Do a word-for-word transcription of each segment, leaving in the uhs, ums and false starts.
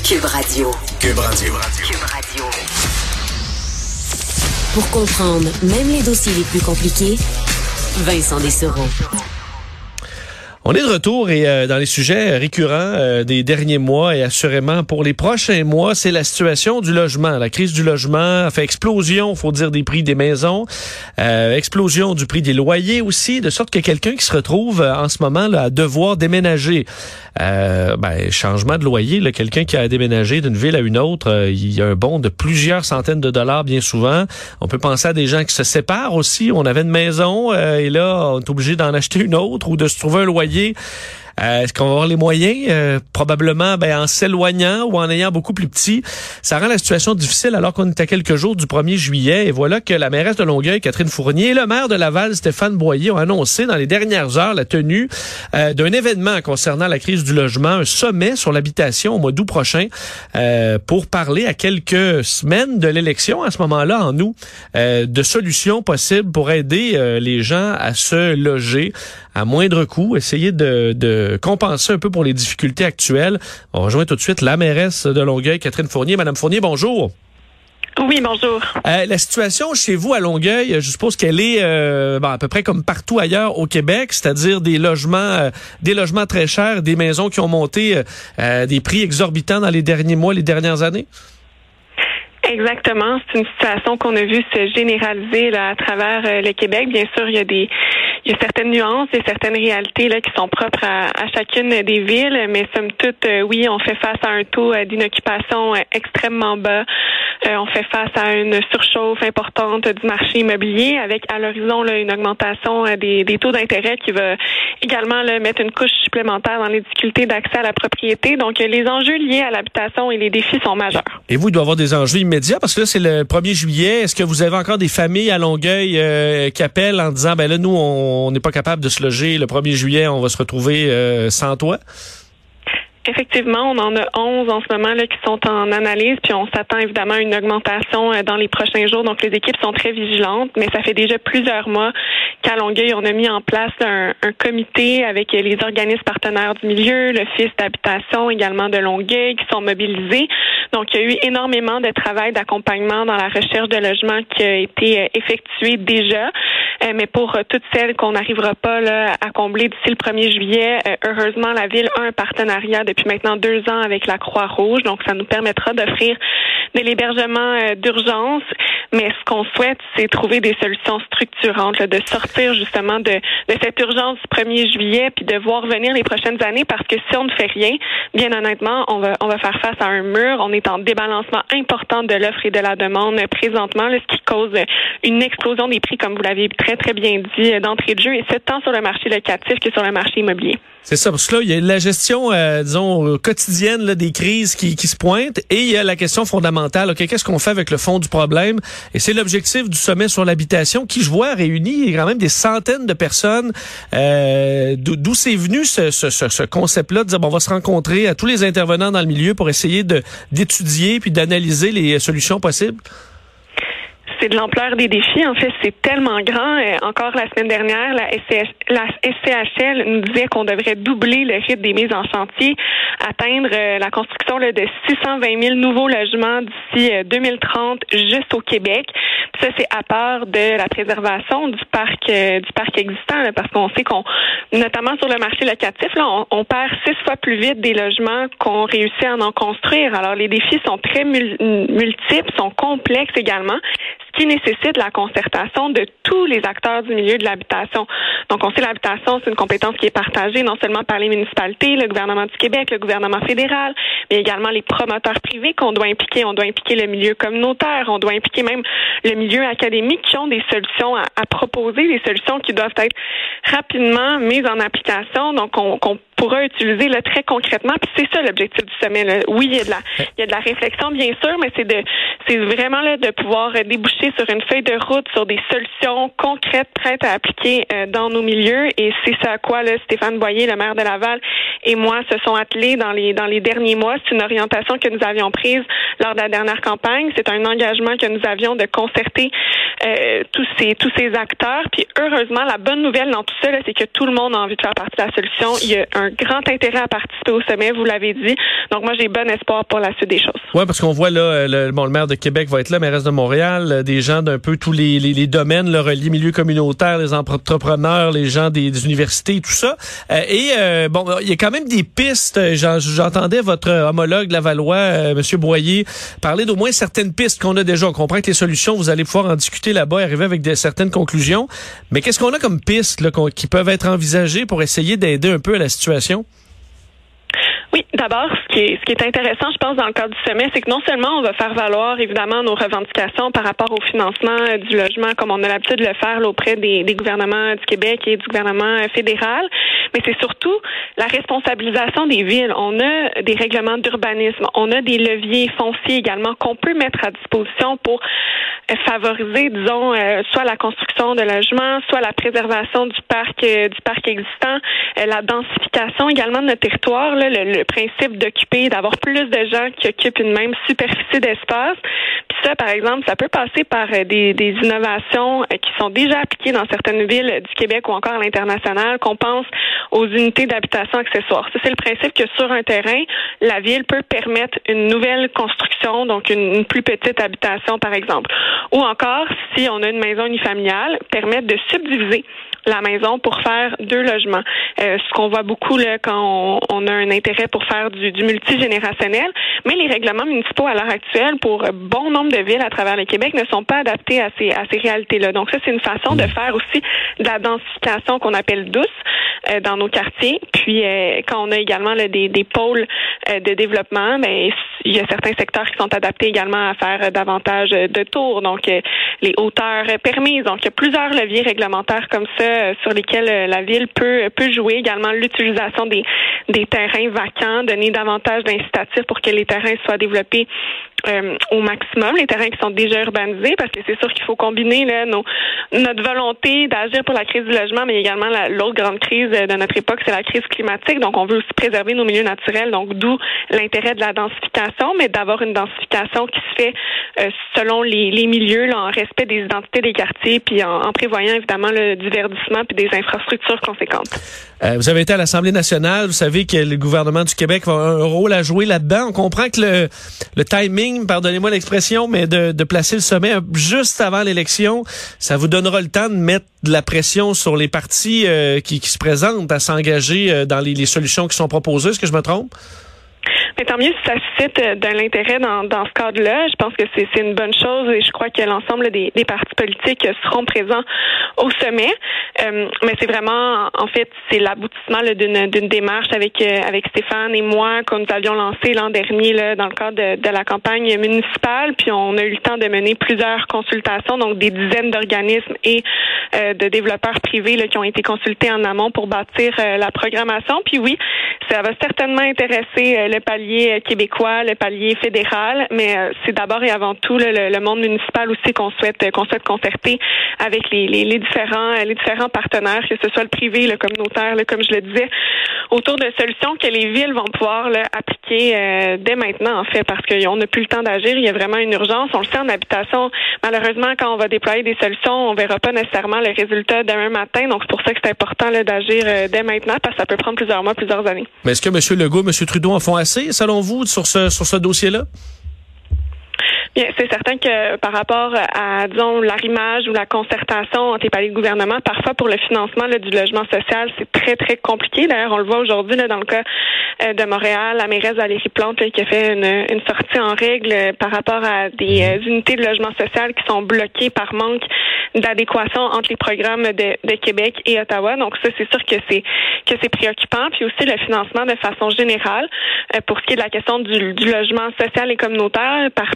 Cube Radio. Cube Radio. Cube Radio. Pour comprendre même les dossiers les plus compliqués, Vincent Dessereau. On est de retour et euh, dans les sujets récurrents euh, des derniers mois et assurément pour les prochains mois, c'est la situation du logement. La crise du logement a fait explosion, faut dire, des prix des maisons, euh, explosion du prix des loyers aussi, de sorte que quelqu'un qui se retrouve euh, en ce moment là, à devoir déménager, euh, ben, changement de loyer, là, quelqu'un qui a déménagé d'une ville à une autre, euh, il y a un bond de plusieurs centaines de dollars bien souvent. On peut penser à des gens qui se séparent aussi. On avait une maison euh, et là, on est obligé d'en acheter une autre ou de se trouver un loyer. Euh, est-ce qu'on va avoir les moyens? Euh, probablement ben, en s'éloignant ou en ayant beaucoup plus petit. Ça rend la situation difficile alors qu'on est à quelques jours du premier juillet. Et voilà que la mairesse de Longueuil, Catherine Fournier, et le maire de Laval, Stéphane Boyer, ont annoncé dans les dernières heures la tenue euh, d'un événement concernant la crise du logement, un sommet sur l'habitation au mois d'août prochain euh, pour parler à quelques semaines de l'élection, à ce moment-là, en août, euh, de solutions possibles pour aider euh, les gens à se loger à moindre coût, essayer de, de compenser un peu pour les difficultés actuelles. On rejoint tout de suite la mairesse de Longueuil, Catherine Fournier. Madame Fournier, bonjour. Oui, bonjour. Euh, la situation chez vous à Longueuil, je suppose qu'elle est euh, bon, à peu près comme partout ailleurs au Québec, c'est-à-dire des logements, euh, des logements très chers, des maisons qui ont monté euh, des prix exorbitants dans les derniers mois, les dernières années? Exactement. C'est une situation qu'on a vu se généraliser là, à travers euh, le Québec. Bien sûr, il y a des il y a certaines nuances et certaines réalités là qui sont propres à, à chacune des villes, mais somme toute, euh, oui, on fait face à un taux euh, d'inoccupation euh, extrêmement bas. Euh, on fait face à une surchauffe importante du marché immobilier avec à l'horizon là, une augmentation euh, des, des taux d'intérêt qui va également là, mettre une couche supplémentaire dans les difficultés d'accès à la propriété. Donc, euh, les enjeux liés à l'habitation et les défis sont majeurs. Et vous, il doit y avoir des enjeux immédiats parce que là, c'est le premier juillet. Est-ce que vous avez encore des familles à Longueuil euh, qui appellent en disant, ben là, nous, on n'est pas capable de se loger le premier juillet, on va se retrouver euh, sans toit? Effectivement, on en a onze en ce moment là qui sont en analyse, puis on s'attend évidemment à une augmentation dans les prochains jours. Donc, les équipes sont très vigilantes, mais ça fait déjà plusieurs mois qu'à Longueuil, on a mis en place un, un comité avec les organismes partenaires du milieu, l'Office d'habitation également de Longueuil, qui sont mobilisés. Donc, il y a eu énormément de travail d'accompagnement dans la recherche de logements qui a été effectué déjà. Euh, mais pour euh, toutes celles qu'on n'arrivera pas là, à combler d'ici le premier juillet, euh, heureusement, la Ville a un partenariat depuis maintenant deux ans avec la Croix-Rouge. Donc, ça nous permettra d'offrir de l'hébergement euh, d'urgence. Mais ce qu'on souhaite, c'est trouver des solutions structurantes, là, de sortir justement de, de cette urgence du premier juillet puis de voir venir les prochaines années parce que si on ne fait rien, bien honnêtement, on va, on va faire face à un mur. On est en débalancement important de l'offre et de la demande présentement, là, ce qui cause une explosion des prix, comme vous l'avez très, très bien dit, d'entrée de jeu, et c'est tant sur le marché locatif que sur le marché immobilier. C'est ça, parce que là, il y a la gestion, euh, disons, quotidienne là, des crises qui, qui se pointent, et il y a la question fondamentale, OK, qu'est-ce qu'on fait avec le fond du problème? Et c'est l'objectif du sommet sur l'habitation qui, je vois, réunit quand même des centaines de personnes. Euh, d'où c'est venu ce, ce, ce, ce concept-là, de dire, bon, on va se rencontrer à tous les intervenants dans le milieu pour essayer de d'étudier puis d'analyser les solutions possibles? C'est de l'ampleur des défis. En fait, c'est tellement grand. Euh, encore la semaine dernière, la S C H, la S C H L nous disait qu'on devrait doubler le rythme des mises en chantier, atteindre euh, la construction là, de six cent vingt mille nouveaux logements d'ici euh, deux mille trente juste au Québec. Puis ça, c'est à part de la préservation du parc euh, du parc existant, là, parce qu'on sait qu'on, notamment sur le marché locatif, là, on, on perd six fois plus vite des logements qu'on réussit à en construire. Alors, les défis sont très mul- multiples, sont complexes également, ce qui nécessite la concertation de tous les acteurs du milieu de l'habitation. Donc, on sait l'habitation, c'est une compétence qui est partagée non seulement par les municipalités, le gouvernement du Québec, le gouvernement fédéral, mais également les promoteurs privés qu'on doit impliquer. On doit impliquer le milieu communautaire, on doit impliquer même le milieu académique qui ont des solutions à, à proposer, des solutions qui doivent être rapidement mises en application, donc on, qu'on pourra utiliser là, très concrètement. Puis c'est ça l'objectif du sommet. Là. Oui, il y a de la, il y a de la réflexion bien sûr, mais c'est de, c'est vraiment là de pouvoir déboucher avancer sur une feuille de route, sur des solutions concrètes prêtes à appliquer euh, dans nos milieux. Et c'est ce à quoi là, Stéphane Boyer, le maire de Laval, et moi se sont attelés dans les dans les derniers mois. C'est une orientation que nous avions prise lors de la dernière campagne. C'est un engagement que nous avions de concerter euh, tous ces tous ces acteurs. Puis heureusement, la bonne nouvelle dans tout ça, là, c'est que tout le monde a envie de faire partie de la solution. Il y a un grand intérêt à participer au sommet, vous l'avez dit. Donc moi, j'ai bon espoir pour la suite des choses. Oui, parce qu'on voit là, le, bon, le maire de Québec va être là, mairesse de Montréal, des gens d'un peu tous les, les, les domaines, le relié milieu communautaire, les entrepreneurs, les gens des, des universités, tout ça. Euh, et euh, bon, il y a quand même des pistes. J'en, j'entendais votre homologue lavallois, euh, M. Boyer, parler d'au moins certaines pistes qu'on a déjà. On comprend que les solutions, vous allez pouvoir en discuter là-bas et arriver avec des, certaines conclusions. Mais qu'est-ce qu'on a comme pistes là, qu'on, qui peuvent être envisagées pour essayer d'aider un peu à la situation? Oui, d'abord, ce qui est ce qui est intéressant, je pense, dans le cadre du sommet, c'est que non seulement on va faire valoir évidemment nos revendications par rapport au financement euh, du logement, comme on a l'habitude de le faire là, auprès des, des gouvernements du Québec et du gouvernement euh, fédéral, mais c'est surtout la responsabilisation des villes. On a des règlements d'urbanisme, on a des leviers fonciers également qu'on peut mettre à disposition pour euh, favoriser, disons, euh, soit la construction de logements, soit la préservation du parc euh, du parc existant, euh, la densification également de notre territoire, là, le, le principe d'occuper, d'avoir plus de gens qui occupent une même superficie d'espace. Puis ça, par exemple, ça peut passer par des, des innovations qui sont déjà appliquées dans certaines villes du Québec ou encore à l'international, qu'on pense aux unités d'habitation accessoires. Ça, c'est le principe que sur un terrain, la ville peut permettre une nouvelle construction, donc une, une plus petite habitation, par exemple. Ou encore, si on a une maison unifamiliale, permettre de subdiviser la maison pour faire deux logements. Euh, ce qu'on voit beaucoup là quand on, on a un intérêt pour faire du, du multigénérationnel, mais les règlements municipaux à l'heure actuelle pour bon nombre de villes à travers le Québec ne sont pas adaptés à ces à ces réalités-là. Donc ça, c'est une façon de faire aussi de la densification qu'on appelle douce euh, dans nos quartiers. Puis euh, quand on a également là, des, des pôles euh, de développement, ben il y a certains secteurs qui sont adaptés également à faire davantage de tours, donc euh, les hauteurs permises. Donc il y a plusieurs leviers réglementaires comme ça euh, sur lesquels euh, la ville peut peut jouer. Également l'utilisation des des terrains vacants, donner davantage d'incitatifs pour que les terrains soient développés euh, au maximum, les terrains qui sont déjà urbanisés, parce que c'est sûr qu'il faut combiner là, nos, notre volonté d'agir pour la crise du logement, mais également la, l'autre grande crise de notre époque, c'est la crise climatique. Donc, on veut aussi préserver nos milieux naturels, donc d'où l'intérêt de la densification, mais d'avoir une densification qui se fait euh, selon les, les milieux, là, en respect des identités des quartiers, puis en, en prévoyant évidemment le, du verdissement puis des infrastructures conséquentes. Euh, vous avez été à l'Assemblée nationale, vous savez que le gouvernement du Québec va avoir un rôle à jouer là-dedans. On comprend que le, le timing, pardonnez-moi l'expression, mais de, de placer le sommet juste avant l'élection, ça vous donnera le temps de mettre de la pression sur les partis euh, qui, qui se présentent à s'engager euh, dans les, les solutions qui sont proposées. Est-ce que je me trompe? Mais tant mieux si ça suscite de l'intérêt dans, dans ce cadre-là. Je pense que c'est, c'est une bonne chose et je crois que l'ensemble des, des partis politiques seront présents au sommet. Euh, mais c'est vraiment, en fait, c'est l'aboutissement là, d'une, d'une démarche avec euh, avec Stéphane et moi que nous avions lancé l'an dernier là, dans le cadre de, de la campagne municipale. Puis on a eu le temps de mener plusieurs consultations, donc des dizaines d'organismes et euh, de développeurs privés là, qui ont été consultés en amont pour bâtir euh, la programmation. Puis oui, ça va certainement intéresser euh, le palier québécois, le palier fédéral, mais euh, c'est d'abord et avant tout là, le, le monde municipal aussi qu'on souhaite qu'on souhaite concerter avec les, les, les différents les différents partenaires, que ce soit le privé, le communautaire, là, comme je le disais, autour de solutions que les villes vont pouvoir là, appliquer euh, dès maintenant en fait, parce qu'on n'a plus le temps d'agir, il y a vraiment une urgence. On le sait en habitation, malheureusement, quand on va déployer des solutions, on verra pas nécessairement le résultat demain matin, donc c'est pour ça que c'est important là, d'agir euh, dès maintenant, parce que ça peut prendre plusieurs mois, plusieurs années. Mais est-ce que M. Legault, M. Trudeau en font assez, selon vous, sur ce sur ce dossier-là? Bien, c'est certain que par rapport à, disons, l'arrimage ou la concertation entre les paliers de gouvernement, parfois pour le financement là, du logement social, c'est très, très compliqué. D'ailleurs, on le voit aujourd'hui là, dans le cas euh, de Montréal, la mairesse Valérie Plante là, qui a fait une, une sortie en règle euh, par rapport à des euh, unités de logement social qui sont bloquées par manque d'adéquation entre les programmes de, de Québec et Ottawa. Donc ça, c'est sûr que c'est que c'est préoccupant. Puis aussi le financement de façon générale, euh, pour ce qui est de la question du, du logement social et communautaire, particulièrement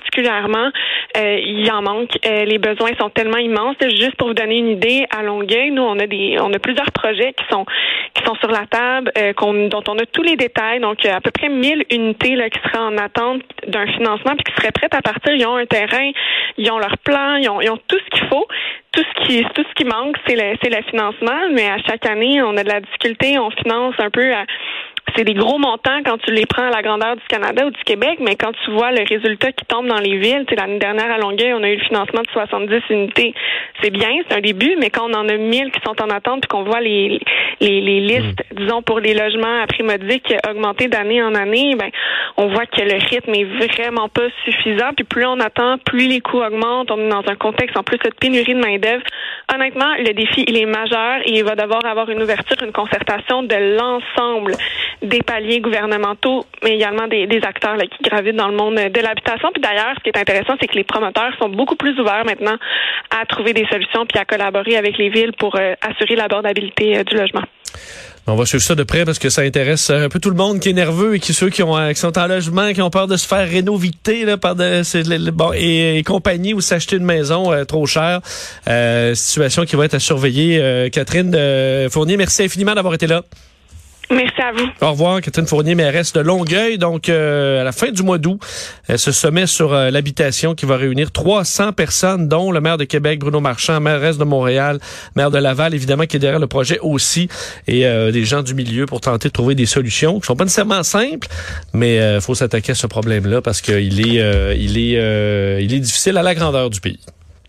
clairement, euh, il en manque. Euh, les besoins sont tellement immenses. Juste pour vous donner une idée, à Longueuil, nous, on a des, on a plusieurs projets qui sont qui sont sur la table, euh, qu'on, dont on a tous les détails. Donc, à peu près mille unités là, qui seraient en attente d'un financement puis qui seraient prêtes à partir. Ils ont un terrain, ils ont leur plan, ils ont, ils ont tout ce qu'il faut. Tout ce qui tout ce qui manque, c'est le c'est le financement, mais à chaque année, on a de la difficulté, on finance un peu à, c'est des gros montants quand tu les prends à la grandeur du Canada ou du Québec, mais quand tu vois le résultat qui tombe dans les villes, tu sais, l'année dernière à Longueuil, on a eu le financement de soixante-dix unités. C'est bien, c'est un début, mais quand on en a mille qui sont en attente puis qu'on voit les les, les listes, mmh. disons, pour les logements à prix modique augmenter d'année en année, ben on voit que le rythme est vraiment pas suffisant. Puis plus on attend, plus les coûts augmentent. On est dans un contexte en plus de pénurie de main-d'œuvre. Honnêtement, le défi, il est majeur et il va devoir avoir une ouverture, une concertation de l'ensemble des paliers gouvernementaux, mais également des, des acteurs là, qui gravitent dans le monde de l'habitation. Puis d'ailleurs, ce qui est intéressant, c'est que les promoteurs sont beaucoup plus ouverts maintenant à trouver des solutions puis à collaborer avec les villes pour euh, assurer l'abordabilité euh, du logement. On va suivre ça de près parce que ça intéresse un peu tout le monde qui est nerveux et qui ceux qui ont qui sont en logement, qui ont peur de se faire rénoviter là par de c'est, bon et, et compagnie ou s'acheter une maison euh, trop chère. Euh, situation qui va être à surveiller. Euh, Catherine euh, Fournier, merci infiniment d'avoir été là. Merci à vous. Au revoir, Catherine Fournier, mairesse de Longueuil. Donc, euh, à la fin du mois d'août, euh, ce sommet sur euh, l'habitation qui va réunir trois cents personnes, dont le maire de Québec, Bruno Marchand, mairesse de Montréal, maire de Laval, évidemment, qui est derrière le projet aussi, et euh, des gens du milieu pour tenter de trouver des solutions qui sont pas nécessairement simples, mais il euh, faut s'attaquer à ce problème-là parce qu'il est, euh, il est, euh, il est difficile à la grandeur du pays.